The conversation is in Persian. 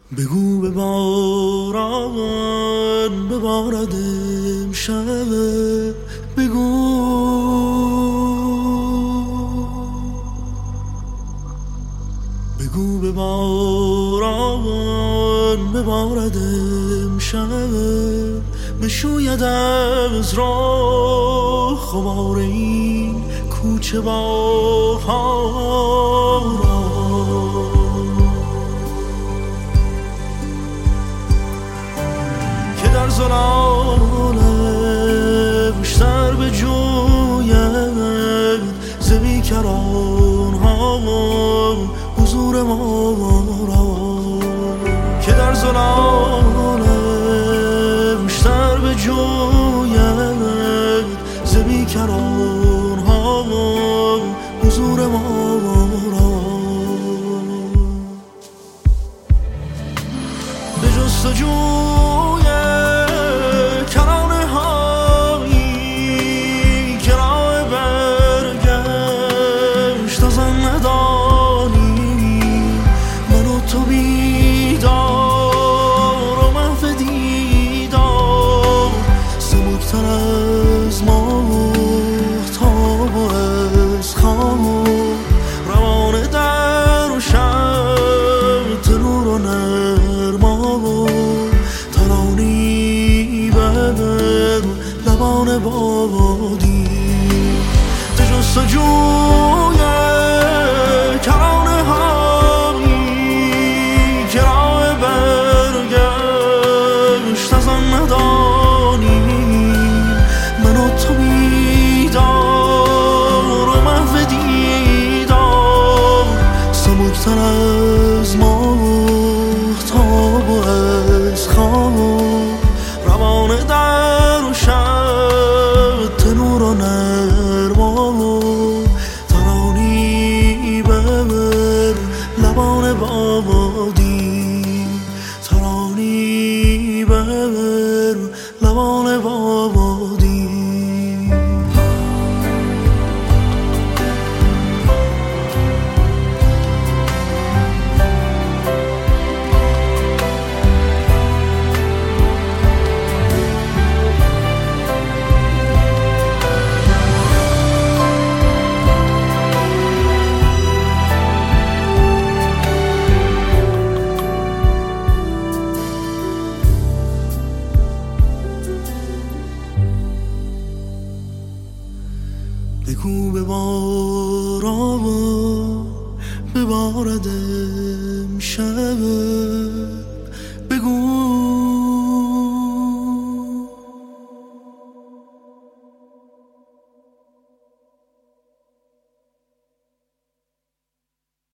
بگو به باران ببارد امشب، بگو به باران ببارد امشب، بشوید از راه خمار این کوچه بهار را، که در ظلالش در بجوید ز بیکران ها حضور ما را، که در ظلالش در بجوید ز بیکران ها حضور ما را، به جستجوی کرانه هایی که راه برگشت از آن ندانی، من و تو بیدار و محو دیدار، سبکتر از ماهتاب و از خواب، روانه در و شب تنور و نرما، ترانی بر لبان بادی، به جستجوی کرانه هایی که راه برگشت از آن ندانی، من و تو بیدار و محو دیدار، سبکتر از ماهتاب و از خواب، روانه در و شب تنور و نرما، ترانی بر لبان بادی، ترانی بر لبان بادی. بگو به باران ببارد امشب، بگو